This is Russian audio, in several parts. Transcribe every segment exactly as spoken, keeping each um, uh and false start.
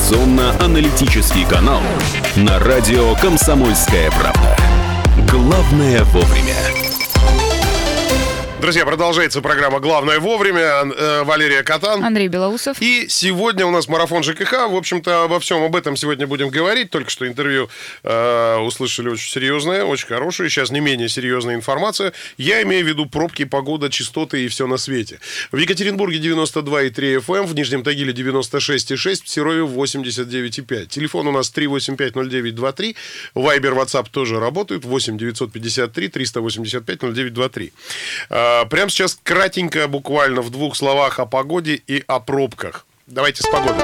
информационно-аналитический канал на радио «Комсомольская правда». Главное вовремя. Друзья, продолжается программа «Главное вовремя». Валерия Катан. Андрей Белоусов. И сегодня у нас марафон ЖКХ. В общем-то, обо всем об этом сегодня будем говорить. Только что интервью э, услышали очень серьезное, очень хорошее. Сейчас не менее серьезная информация. Я имею в виду пробки, погода, частоты и все на свете. В Екатеринбурге девяносто два и три эф эм, в Нижнем Тагиле девяносто шесть и шесть, в Серове восемьдесят девять и пять. Телефон у нас три восемь пять ноль девять два три. Вайбер, Ватсап тоже работают. восемь девятьсот пятьдесят три триста восемьдесят пять ноль девять два три. Прямо сейчас кратенько, буквально в двух словах о погоде и о пробках. Давайте с погодой.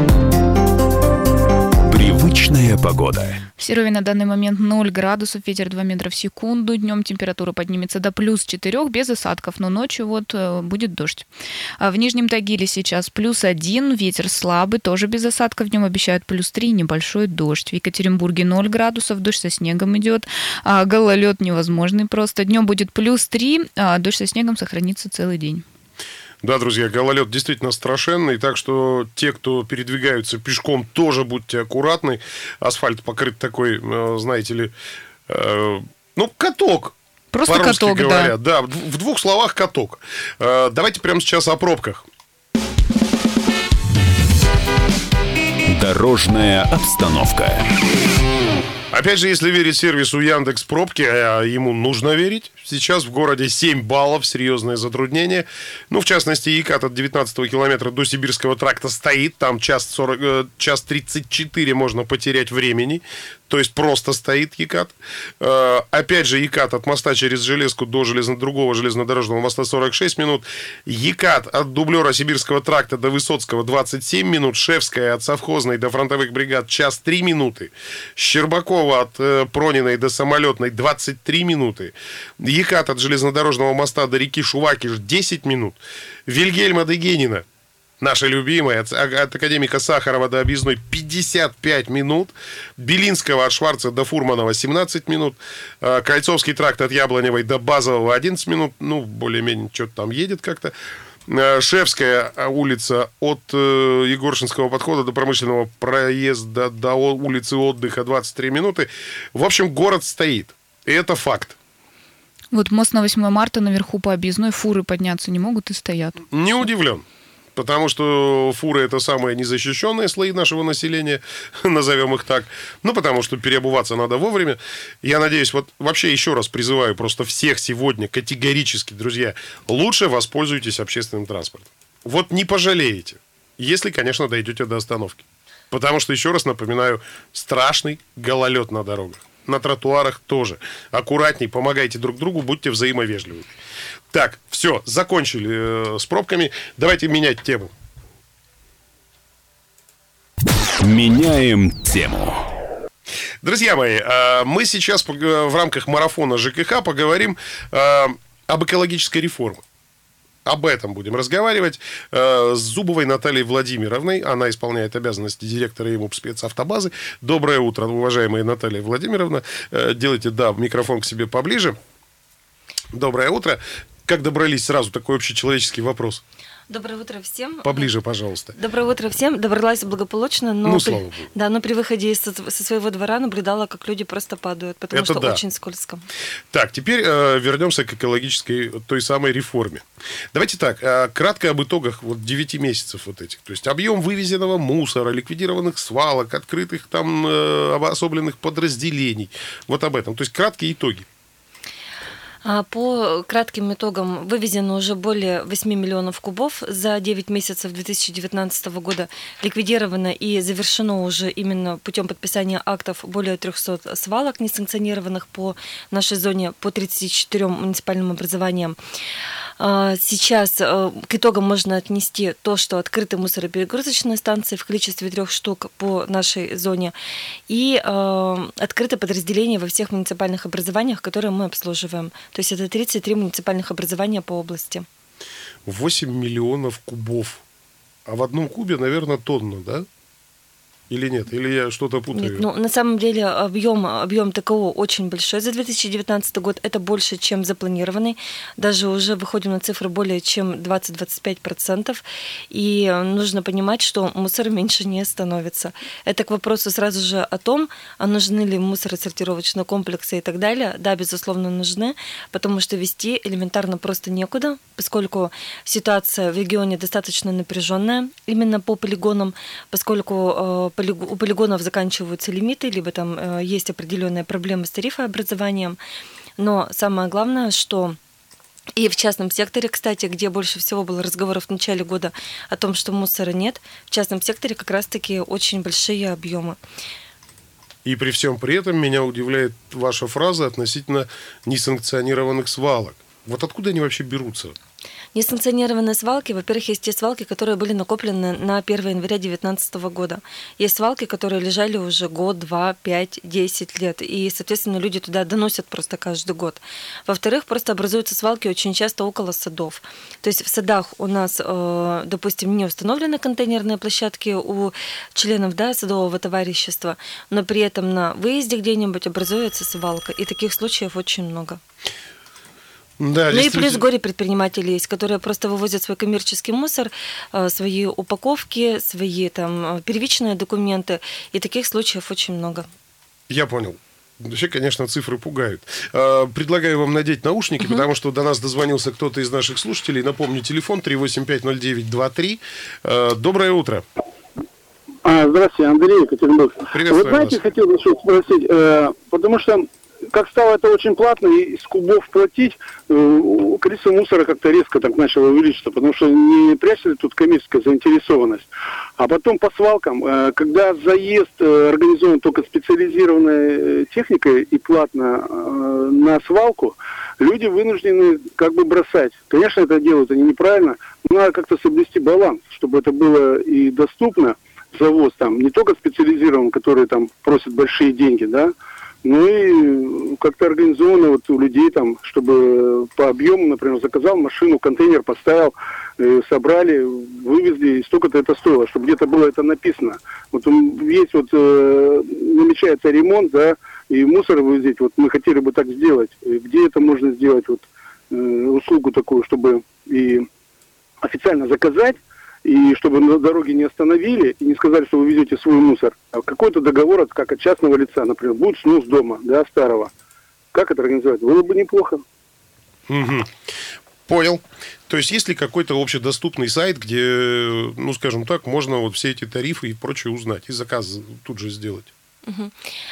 Привычная погода. В Серове на данный момент ноль градусов, ветер два метра в секунду. Днем температура поднимется до плюс четыре, без осадков, но ночью вот будет дождь. А в Нижнем Тагиле сейчас плюс один, ветер слабый, тоже без осадков. Днем обещают плюс три, небольшой дождь. В Екатеринбурге ноль градусов, дождь со снегом идет. А гололед невозможный просто. Днем будет плюс три, а дождь со снегом сохранится целый день. Да, друзья, гололед действительно страшенный, так что те, кто передвигаются пешком, тоже будьте аккуратны. Асфальт покрыт такой, знаете ли, э, ну, каток. Просто каток, говоря. да. Да, в двух словах каток. Э, давайте прямо сейчас о пробках. Дорожная обстановка. Опять же, если верить сервису Яндекс.Пробки, а ему нужно верить, сейчас в городе семь баллов, серьезное затруднение. Ну, в частности, Екат от девятнадцатого километра до Сибирского тракта стоит, там час, сорок, э, час тридцать четыре можно потерять времени, то есть просто стоит Екат. Э, опять же, Екат от моста через Железку до железно, другого железнодорожного моста сорок шесть минут. Екат от дублера Сибирского тракта до Высоцкого двадцать семь минут. Шефская от совхозной до фронтовых бригад час три минуты. Щербакова от э, Прониной до Самолетной двадцать три минуты. Екат от железнодорожного моста до реки Шувакиш десять минут. Вильгельма Дегенина, наша любимая, от, от академика Сахарова до Объездной пятьдесят пять минут. Белинского от Шварца до Фурманова семнадцать минут. Э, Кольцовский тракт от Яблоневой до Базового одиннадцать минут. Ну, более-менее что-то там едет как-то. Шефская улица от э, Егоршинского подхода до промышленного проезда до улицы Отдыха двадцать три минуты. В общем, город стоит. И это факт. Вот мост на восьмое марта наверху по Объездной, фуры подняться не могут и стоят. Не удивлен. Потому что фуры — это самые незащищенные слои нашего населения, назовем их так. Ну, потому что переобуваться надо вовремя. Я надеюсь, вот вообще еще раз призываю просто всех сегодня категорически, друзья, лучше воспользуйтесь общественным транспортом. Вот не пожалеете, если, конечно, дойдете до остановки. Потому что, еще раз напоминаю, страшный гололед на дорогах. На тротуарах тоже. Аккуратней, помогайте друг другу, будьте взаимовежливы. Так, все, закончили э, с пробками. Давайте менять тему. Меняем тему. Друзья мои, э, мы сейчас в рамках марафона ЖКХ поговорим э, об экологической реформе. Об этом будем разговаривать э, с Зубовой Натальей Владимировной. Она исполняет обязанности директора ЕМУП спецавтобазы. Доброе утро, уважаемая Наталья Владимировна. Э, делайте, да, микрофон к себе поближе. Доброе утро. Как добрались сразу? Такой общечеловеческий вопрос. Доброе утро всем. Поближе, пожалуйста. Доброе утро всем. Добралась благополучно, но, ну, при... слава Богу. Да, но при выходе со, со своего двора наблюдала, как люди просто падают, потому Это что да. очень скользко. Так, теперь э, вернемся к экологической, той самой реформе. Давайте так, э, кратко об итогах вот девяти месяцев вот этих. То есть объем вывезенного мусора, ликвидированных свалок, открытых там э, обособленных подразделений. Вот об этом. То есть краткие итоги. По кратким итогам вывезено уже более восемь миллионов кубов за девять месяцев две тысячи девятнадцатого года. Ликвидировано и завершено уже именно путем подписания актов более трехсот свалок, несанкционированных по нашей зоне, по тридцати четырем муниципальным образованиям. Сейчас к итогам можно отнести то, что открыты мусороперегрузочные станции в количестве трех штук по нашей зоне и открыты подразделения во всех муниципальных образованиях, которые мы обслуживаем. То есть это тридцать три муниципальных образования по области. восемь миллионов кубов. А в одном кубе, наверное, тонна, да? Или нет? Или я что-то путаю? Нет, ну, на самом деле объем, объем ТКО очень большой за две тысячи девятнадцатый год. Это больше, чем запланированный. Даже уже выходим на цифры более чем двадцать-двадцать пять процентов. И нужно понимать, что мусор меньше не становится. Это к вопросу сразу же о том, а нужны ли мусоросортировочные комплексы и так далее. Да, безусловно, нужны, потому что вести элементарно просто некуда, поскольку ситуация в регионе достаточно напряженная именно по полигонам, поскольку у полигонов заканчиваются лимиты, либо там есть определенные проблемы с тарифообразованием. Но самое главное, что и в частном секторе, кстати, где больше всего было разговоров в начале года о том, что мусора нет, в частном секторе как раз-таки очень большие объемы. И при всем при этом меня удивляет ваша фраза относительно несанкционированных свалок. Вот откуда они вообще берутся? Несанкционированные свалки, во-первых, есть те свалки, которые были накоплены на первое января две тысячи девятнадцатого года. Есть свалки, которые лежали уже год, два, пять, десять лет. И, соответственно, люди туда доносят просто каждый год. Во-вторых, просто образуются свалки очень часто около садов. То есть в садах у нас, допустим, не установлены контейнерные площадки у членов, да, садового товарищества, но при этом на выезде где-нибудь образуется свалка. И таких случаев очень много. Да, ну и плюс горе-предприниматели есть, которые просто вывозят свой коммерческий мусор, свои упаковки, свои там первичные документы. И таких случаев очень много. Я понял. Вообще, конечно, цифры пугают. Предлагаю вам надеть наушники, угу. потому что до нас дозвонился кто-то из наших слушателей. Напомню, телефон три восемь пять ноль девять два три. Доброе утро. А, здравствуйте, Андрей, Екатеринбург. Приветствую Вы знаете, вас. хотел бы спросить, э, потому что как стало это очень платно, и из кубов платить, э, количество мусора как-то резко так начало увеличиться, потому что не прячется тут коммерческая заинтересованность. А потом по свалкам, э, когда заезд э, организован только специализированной техникой и платно э, на свалку, люди вынуждены как бы бросать. Конечно, это делают они неправильно, но надо как-то соблюсти баланс, чтобы это было и доступно, завоз там, не только специализирован, который там просит большие деньги, да, ну и как-то организовано вот у людей там, чтобы по объему, например, заказал машину, контейнер поставил, э, собрали, вывезли, и столько-то это стоило, чтобы где-то было это написано. Вот есть вот, э, намечается ремонт, да, и мусор вывозить, вот мы хотели бы так сделать. И где это можно сделать, вот, э, услугу такую, чтобы и официально заказать, и чтобы на дороге не остановили и не сказали, что вы везете свой мусор, а какой-то договор, как от частного лица, например, будет снос дома, да, старого. Как это организовать? Было бы неплохо. Угу. Понял. То есть есть ли какой-то общедоступный сайт, где, ну, скажем так, можно вот все эти тарифы и прочее узнать, и заказ тут же сделать? Угу.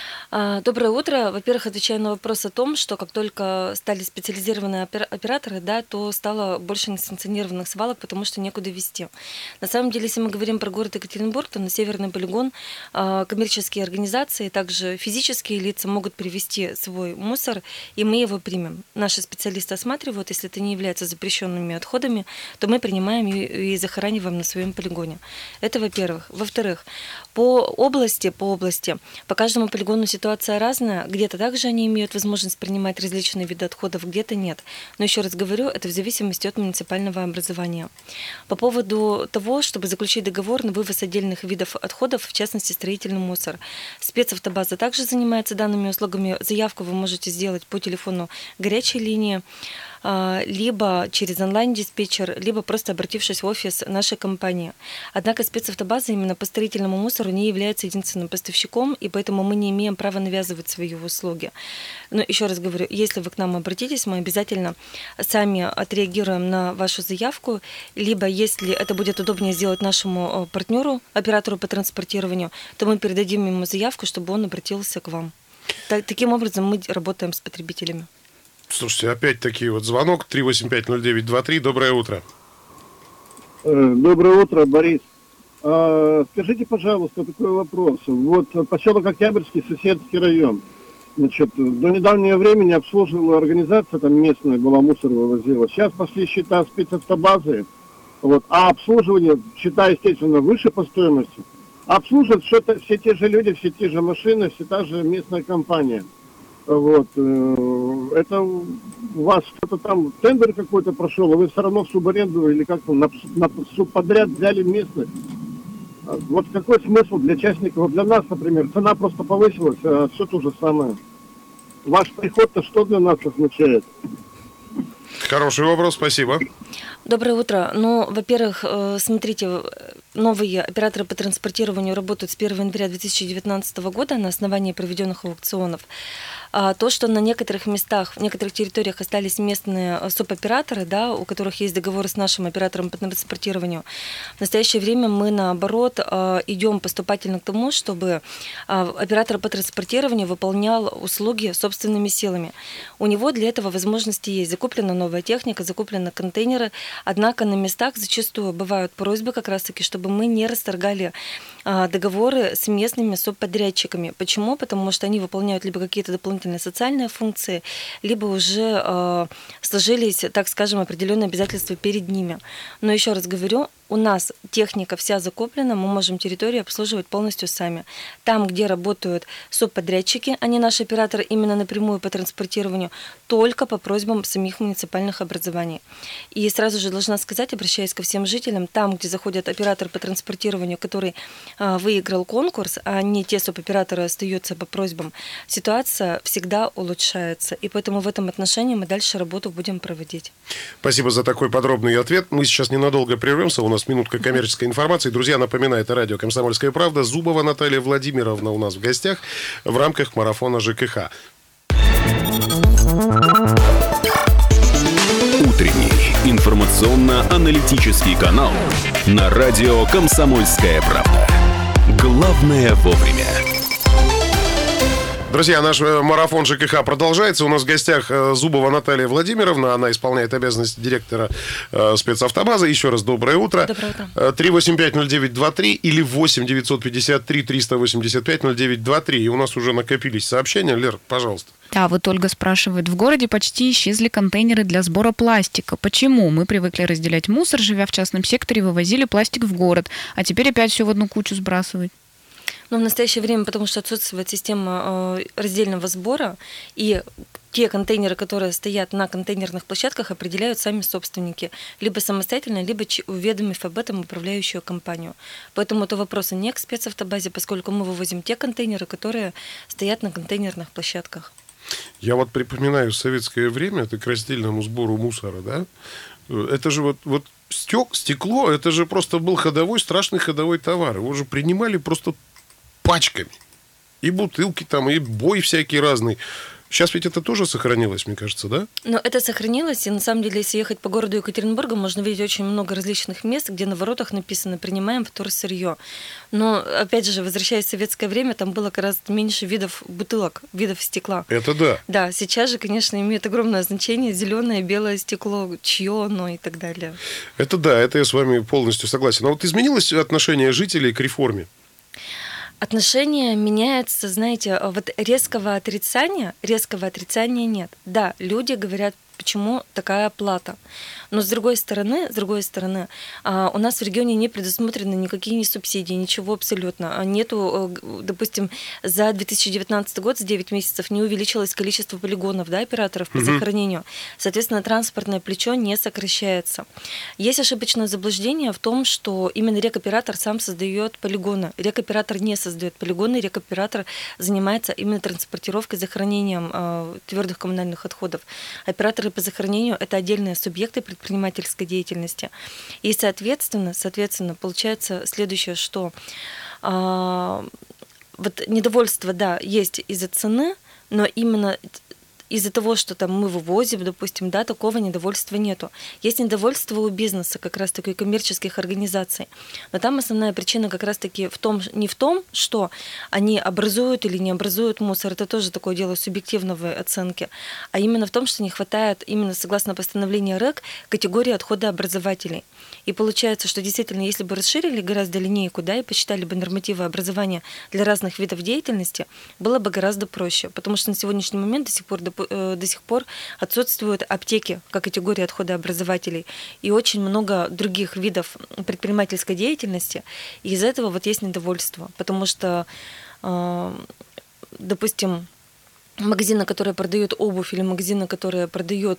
Доброе утро. Во-первых, отвечаю на вопрос о том, что как только стали специализированные операторы, да, то стало больше несанкционированных свалок, потому что некуда везти. На самом деле, если мы говорим про город Екатеринбург, то на Северный полигон коммерческие организации, также физические лица могут привезти свой мусор, и мы его примем. Наши специалисты осматривают, если это не является запрещенными отходами, то мы принимаем и захораниваем на своем полигоне. Это во-первых. Во-вторых, по области, по области, по каждому полигону ситуация разная. Где-то также они имеют возможность принимать различные виды отходов, где-то нет. Но еще раз говорю, это в зависимости от муниципального образования. По поводу того, чтобы заключить договор на вывоз отдельных видов отходов, в частности строительный мусор. Спецавтобаза также занимается данными услугами. Заявку вы можете сделать по телефону горячей линии, либо через онлайн-диспетчер, либо просто обратившись в офис нашей компании. Однако спецавтобаза именно по строительному мусору не является единственным поставщиком, и поэтому мы не имеем права навязывать свои услуги. Но еще раз говорю, если вы к нам обратитесь, мы обязательно сами отреагируем на вашу заявку, либо если это будет удобнее сделать нашему партнеру, оператору по транспортированию, то мы передадим ему заявку, чтобы он обратился к вам. Таким образом мы работаем с потребителями. Слушайте, опять-таки вот звонок три восемь пять ноль девять два три. Доброе утро. Доброе утро, Борис. Скажите, пожалуйста, такой вопрос. Вот поселок Октябрьский, соседский район. Значит, до недавнего времени обслуживала организация, там местная была, мусор вывозила. Сейчас пошли счета спецавтобазы, вот, а обслуживание, счета, естественно, выше по стоимости. Обслуживают что-то все те же люди, все те же машины, все та же местная компания. Вот, это у вас что-то там, тендер какой-то прошел, а вы все равно в субаренду или как-то на, на субподряд взяли местных. Вот какой смысл для частников? Для нас, например, цена просто повысилась, а все то же самое. Ваш приход-то что для нас означает? Хороший вопрос, спасибо. Доброе утро. Ну, во-первых, смотрите, новые операторы по транспортированию работают с первого января две тысячи девятнадцатого года на основании проведенных аукционов. А то, что на некоторых местах, в некоторых территориях остались местные субоператоры, да, у которых есть договоры с нашим оператором по транспортированию, в настоящее время мы, наоборот, идем поступательно к тому, чтобы оператор по транспортированию выполнял услуги собственными силами. У него для этого возможности есть. Закуплена новая техника, закуплены контейнеры, однако на местах зачастую бывают просьбы как раз-таки, чтобы мы не расторгали договоры с местными субподрядчиками. Почему? Потому что они выполняют либо какие-то дополнительные социальные функции, либо уже э, сложились, так скажем, определенные обязательства перед ними. Но еще раз говорю, у нас техника вся закуплена, мы можем территорию обслуживать полностью сами. Там, где работают субподрядчики, а не наш оператор именно напрямую по транспортированию, только по просьбам самих муниципальных образований. И сразу же должна сказать, обращаясь ко всем жителям, там, где заходит оператор по транспортированию, который а, выиграл конкурс, а не те субоператоры остаются по просьбам, ситуация всегда улучшается. И поэтому в этом отношении мы дальше работу будем проводить. Спасибо за такой подробный ответ. Мы сейчас ненадолго прервемся. У нас минутка коммерческой информации. Друзья, напоминаю, это радио «Комсомольская правда». Зубова Наталья Владимировна у нас в гостях в рамках марафона ЖКХ. Утренний информационно-аналитический канал на радио «Комсомольская правда». Главное вовремя. Друзья, наш марафон ЖКХ продолжается. У нас в гостях Зубова Наталья Владимировна. Она исполняет обязанности директора спецавтобазы. Еще раз доброе утро. Доброе утро. три восемь пять ноль девять два три или восемь девятьсот пятьдесят три триста восемьдесят пять ноль девять два три. И у нас уже накопились сообщения. Лер, пожалуйста. Да, вот Ольга спрашивает. В городе почти исчезли контейнеры для сбора пластика. Почему? Мы привыкли разделять мусор, живя в частном секторе, вывозили пластик в город, а теперь опять все в одну кучу сбрасывать. Но в настоящее время, потому что отсутствует система раздельного сбора, и те контейнеры, которые стоят на контейнерных площадках, определяют сами собственники, либо самостоятельно, либо уведомив об этом управляющую компанию. Поэтому это вопросы не к спецавтобазе, поскольку мы вывозим те контейнеры, которые стоят на контейнерных площадках. Я вот припоминаю советское время, это к раздельному сбору мусора, да? Это же вот, вот стек, стекло, это же просто был ходовой, страшный ходовой товар. Его же принимали просто пачками. И бутылки там, и бой всякий разный. Сейчас ведь это тоже сохранилось, мне кажется, да? Но это сохранилось, и на самом деле, если ехать по городу Екатеринбурга, можно видеть очень много различных мест, где на воротах написано «принимаем вторсырье». Но, опять же, возвращаясь в советское время, там было гораздо меньше видов бутылок, видов стекла. Это да. Да, сейчас же, конечно, имеет огромное значение зеленое, белое стекло, чье оно и так далее. Это да, это я с вами полностью согласен. А вот изменилось отношение жителей к реформе? Отношение меняется, знаете, вот резкого отрицания, резкого отрицания нет. Да, люди говорят, почему такая плата. Но с другой стороны, с другой стороны, у нас в регионе не предусмотрены никакие ни субсидии, ничего абсолютно. Нету, допустим, за две тысячи девятнадцатый год, за девять месяцев не увеличилось количество полигонов, да, операторов по захоронению. Соответственно, транспортное плечо не сокращается. Есть ошибочное заблуждение в том, что именно рекоператор сам создает полигоны. Рекоператор не создает полигоны, рекоператор занимается именно транспортировкой, захоронением э, твердых коммунальных отходов. Операторы по захоронению – это отдельные субъекты предпринимательской деятельности. И, соответственно, соответственно получается следующее, что э, вот недовольство, да, есть из-за цены, но именно из-за того, что там мы вывозим, допустим, да, такого недовольства нету. Есть недовольство у бизнеса, как раз-таки коммерческих организаций. Но там основная причина как раз-таки в том, не в том, что они образуют или не образуют мусор, это тоже такое дело субъективной оценки, а именно в том, что не хватает, именно согласно постановлению РЭК, категории отходообразователей. И получается, что действительно, если бы расширили гораздо линейку, да, и посчитали бы нормативы образования для разных видов деятельности, было бы гораздо проще. Потому что на сегодняшний момент до сих пор, до, до сих пор отсутствуют аптеки как категория отходообразователей и очень много других видов предпринимательской деятельности. И из-за этого вот есть недовольство. Потому что, допустим, магазины, которые продают обувь, или магазины, которые продают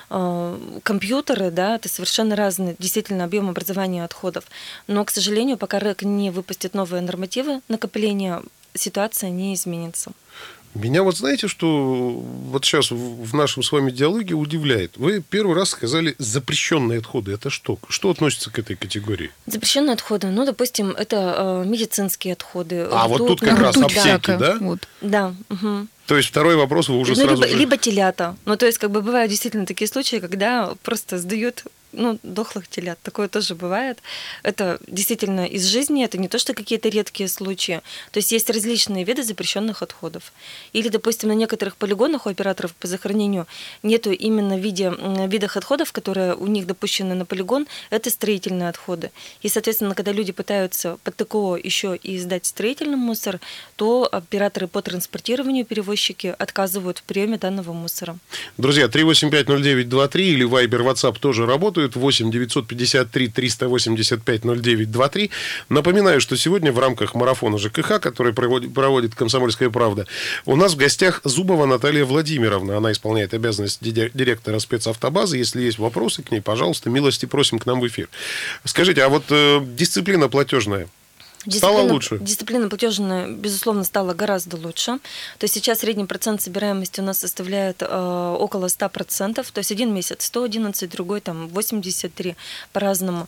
э, компьютеры, да, это совершенно разный действительно объем образования отходов. Но, к сожалению, пока РЭК не выпустит новые нормативы накопления, ситуация не изменится. Меня вот знаете, что вот сейчас в нашем с вами диалоге удивляет? Вы первый раз сказали запрещенные отходы. Это что? Что относится к этой категории? Запрещенные отходы, ну, допустим, это э, медицинские отходы. А вот тут как Ну, раз тут аптеки, всякое. да? Вот. Да. Угу. То есть второй вопрос вы уже Ну, сразу либо, же... либо телята. Ну, то есть, как бы бывают действительно такие случаи, когда просто сдают, ну, дохлых телят. Такое тоже бывает. Это действительно из жизни, это не то, что какие-то редкие случаи. То есть есть различные виды запрещенных отходов. Или, допустим, на некоторых полигонах у операторов по захоронению нету именно в виде, видах отходов, которые у них допущены на полигон, это строительные отходы. И, соответственно, когда люди пытаются под ТКО еще и сдать строительный мусор, то операторы по транспортированию, перевозчики отказывают в приеме данного мусора. Друзья, три восемь пять ноль девять два три или Viber, WhatsApp тоже работают. восемь девятьсот пятьдесят три триста восемьдесят пять ноль девять двадцать три. Напоминаю, что сегодня в рамках марафона ЖКХ, который проводит, проводит «Комсомольская правда», у нас в гостях Зубова Наталья Владимировна. Она исполняет обязанности директора спецавтобазы. Если есть вопросы к ней, пожалуйста, милости просим к нам в эфир. Скажите, а вот э, дисциплина платежная стала лучше? Дисциплина платежная, безусловно, стала гораздо лучше. То есть сейчас средний процент собираемости у нас составляет э, около сто процентов. То есть один месяц сто одиннадцать, другой там восемьдесят три по-разному.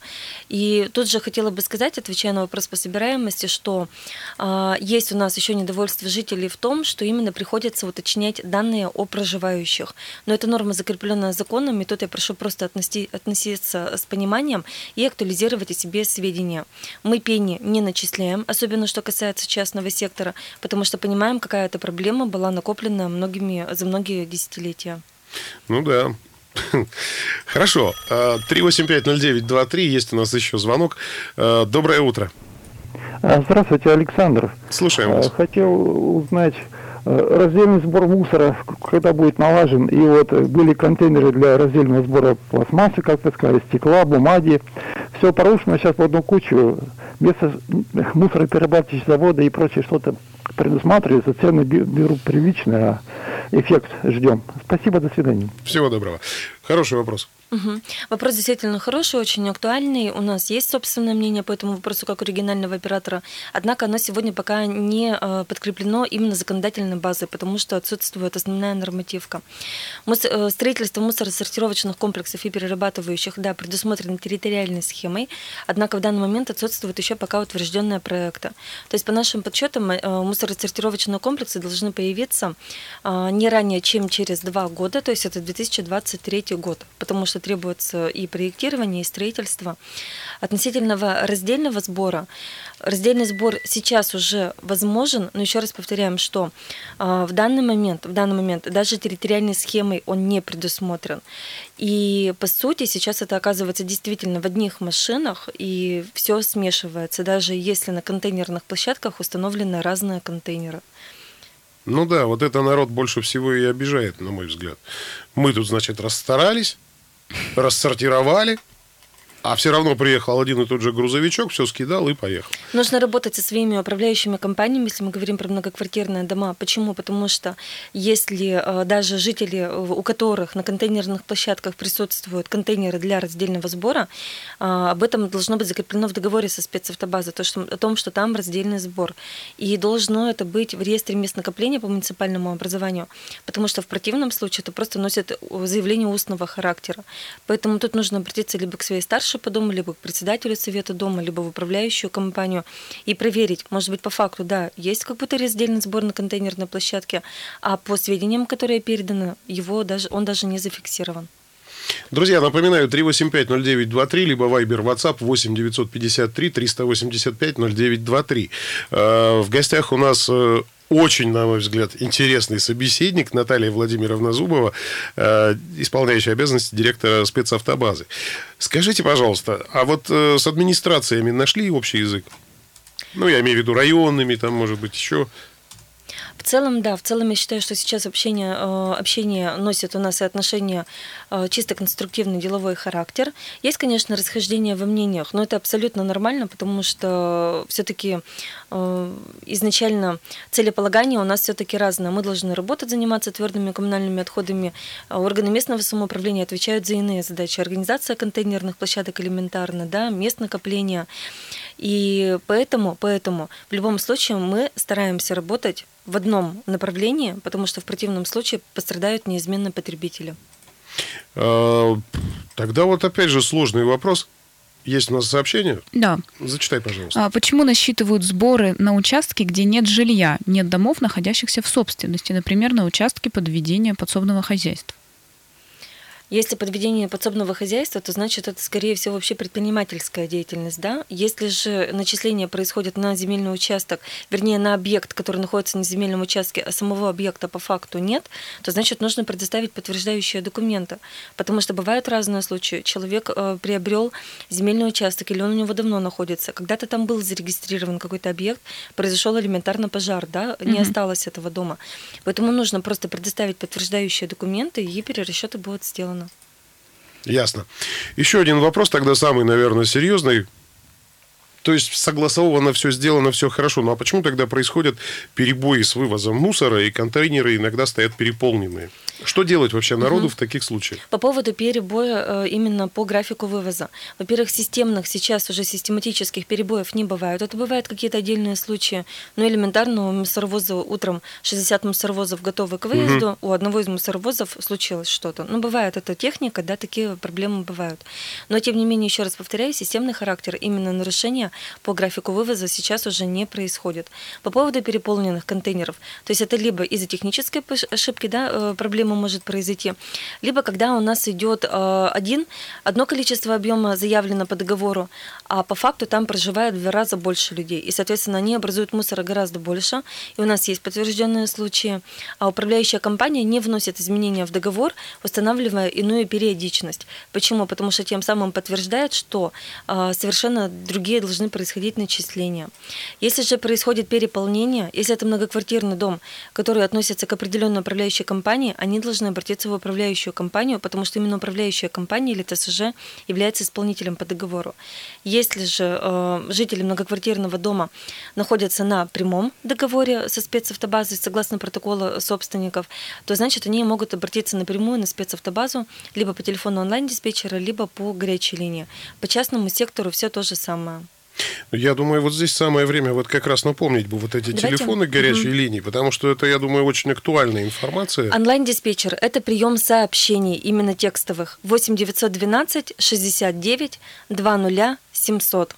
И тут же хотела бы сказать, отвечая на вопрос по собираемости, что э, есть у нас еще недовольство жителей в том, что именно приходится уточнять данные о проживающих. Но эта норма закрепленная законом, и тут я прошу просто относи, относиться с пониманием и актуализировать о себе сведения. Мы пени не начисляем, особенно что касается частного сектора, потому что понимаем, какая эта проблема была накоплена многими, за многие десятилетия. Ну да. Хорошо. три восемь пять ноль девять два три. Есть у нас еще звонок. Доброе утро. Здравствуйте, Александр. Слушаем вас. Хотел узнать, раздельный сбор мусора, когда будет налажен, и вот были контейнеры для раздельного сбора пластмассы, как вы сказали, стекла, бумаги. Все порушено сейчас в одну кучу. Вместо мусороперерабатывающего завода и прочее что-то предусматривается. Цены берут приличные, а эффект ждем. Спасибо, до свидания. Всего доброго. Хороший вопрос. Угу. Вопрос действительно хороший, очень актуальный. У нас есть собственное мнение по этому вопросу как у регионального оператора, однако оно сегодня пока не подкреплено именно законодательной базой, потому что отсутствует основная нормативка. Строительство мусоросортировочных комплексов и перерабатывающих, да, предусмотрено территориальной схемой, однако в данный момент отсутствует еще пока утвержденные проекты. То есть по нашим подсчетам мусоросортировочные комплексы должны появиться не ранее, чем через два года, то есть это две тысячи двадцать третий год, потому что требуется и проектирование, и строительство. Относительно раздельного сбора, раздельный сбор сейчас уже возможен, но еще раз повторяем, что в данный момент, в данный момент даже территориальной схемой он не предусмотрен. И по сути сейчас это оказывается действительно в одних машинах, и все смешивается, даже если на контейнерных площадках установлены разные контейнеры. Ну да, вот это народ больше всего и обижает, на мой взгляд. Мы тут, значит, расстарались, рассортировали, а все равно приехал один и тот же грузовичок, все скидал и поехал. Нужно работать со своими управляющими компаниями, если мы говорим про многоквартирные дома. Почему? Потому что если даже жители, у которых на контейнерных площадках присутствуют контейнеры для раздельного сбора, об этом должно быть закреплено в договоре со спецавтобазой, то, что, о том, что там раздельный сбор. И должно это быть в реестре мест накопления по муниципальному образованию, потому что в противном случае это просто носит заявление устного характера. Поэтому тут нужно обратиться либо к своей старшей по дому, либо к председателю совета дома, либо в управляющую компанию и проверить, может быть, по факту, да, есть какой-то раздельный сбор на контейнерной площадке, а по сведениям, которые переданы, его даже, он даже не зафиксирован. Друзья, напоминаю, три восемь пять ноль девять два три, либо Viber, WhatsApp восемь девятьсот пятьдесят три триста восемьдесят пять ноль девять двадцать три. В гостях у нас очень, на мой взгляд, интересный собеседник Наталья Владимировна Зубова, исполняющая обязанности директора спецавтобазы. Скажите, пожалуйста, а вот с администрациями нашли общий язык? Ну, я имею в виду районными, там, может быть, еще... В целом, да, в целом я считаю, что сейчас общение, общение носит у нас и отношения чисто конструктивный деловой характер. Есть, конечно, расхождение во мнениях, но это абсолютно нормально, потому что все-таки изначально целеполагание у нас все-таки разное. Мы должны работать, заниматься твердыми коммунальными отходами. Органы местного самоуправления отвечают за иные задачи. Организация контейнерных площадок элементарно, да, мест накопления. И поэтому, поэтому в любом случае мы стараемся работать в одном направлении, потому что в противном случае пострадают неизменно потребители. Тогда вот опять же сложный вопрос. Есть у нас сообщение? Да. Зачитай, пожалуйста. А почему насчитывают сборы на участке, где нет жилья, нет домов, находящихся в собственности, например, на участке подведения подсобного хозяйства? Если подведение подсобного хозяйства, то значит это, скорее всего, вообще предпринимательская деятельность, да? Если же начисление происходит на земельный участок, вернее, на объект, который находится на земельном участке, а самого объекта по факту нет, то значит нужно предоставить подтверждающие документы. Потому что бывают разные случаи. Человек э, приобрел земельный участок, или он у него давно находится. Когда-то там был зарегистрирован какой-то объект, произошел элементарно пожар, да? Не mm-hmm. осталось этого дома. Поэтому нужно просто предоставить подтверждающие документы, и перерасчеты будут сделаны. Ясно. Еще один вопрос, тогда самый, наверное, серьезный. То есть согласовано все, сделано все хорошо. Ну а почему тогда происходят перебои с вывозом мусора, и контейнеры иногда стоят переполненные? Что делать вообще народу угу. в таких случаях? По поводу перебоя именно по графику вывоза. Во-первых, системных сейчас уже систематических перебоев не бывает. Это бывают какие-то отдельные случаи. Но элементарно у мусоровоза утром шестьдесят мусоровозов готовы к выезду, угу. у одного из мусоровозов случилось что-то. Ну, бывает это техника, да, такие проблемы бывают. Но, тем не менее, еще раз повторяю, системный характер именно нарушения по графику вывоза сейчас уже не происходит. По поводу переполненных контейнеров, то есть это либо из-за технической ошибки, да, проблема может произойти, либо когда у нас идет один, одно количество объема заявлено по договору, а по факту там проживает в два раза больше людей, и, соответственно, они образуют мусора гораздо больше, и у нас есть подтвержденные случаи, а управляющая компания не вносит изменения в договор, устанавливая иную периодичность. Почему? Потому что тем самым подтверждает, что совершенно другие должны происходить начисления. Если же происходит переполнение, если это многоквартирный дом, который относится к определенной управляющей компании, они должны обратиться в управляющую компанию, потому что именно управляющая компания или ТСЖ является исполнителем по договору. Если же э, жители многоквартирного дома находятся на прямом договоре со спецавтобазой, согласно протоколу собственников, то значит они могут обратиться напрямую на спецавтобазу либо по телефону онлайн-диспетчера, либо по горячей линии. По частному сектору все то же самое. Я думаю, вот здесь самое время вот как раз напомнить бы вот эти Давайте. телефоны горячей угу. линии, потому что это, я думаю, очень актуальная информация. Онлайн-диспетчер – это прием сообщений, именно текстовых. восемь девятьсот двенадцать шестьдесят девять двадцать семьсот.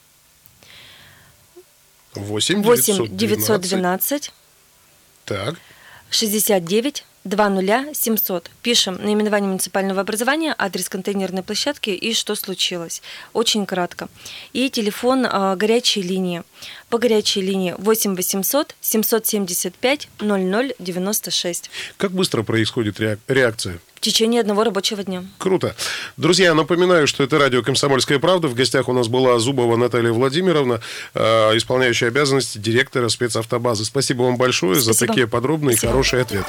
восемь девятьсот двенадцать Так. шестьдесят девять двадцать семьсот. Пишем наименование муниципального образования, адрес контейнерной площадки и что случилось. Очень кратко. И телефон а, горячей линии. По горячей линии восемь восемьсот семьсот семьдесят пять ноль ноль девяносто шесть. Как быстро происходит реакция? В течение одного рабочего дня. Круто. Друзья, напоминаю, что это радио «Комсомольская правда». В гостях у нас была Зубова Наталья Владимировна, э, исполняющая обязанности директора спецавтобазы. Спасибо вам большое Спасибо. за такие подробные Спасибо. и хорошие ответы.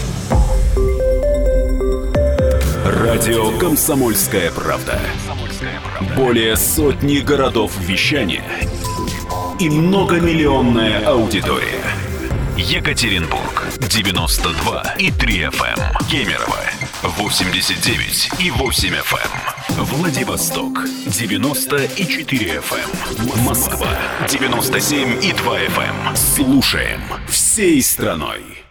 Радио «Комсомольская правда». Более сотни городов вещания и многомиллионная аудитория. Екатеринбург девяносто два и три эф эм, Кемерово восемьдесят девять и восемь эф эм, Владивосток девяносто и четыре эф эм, Москва девяносто семь и два эф эм. Слушаем всей страной.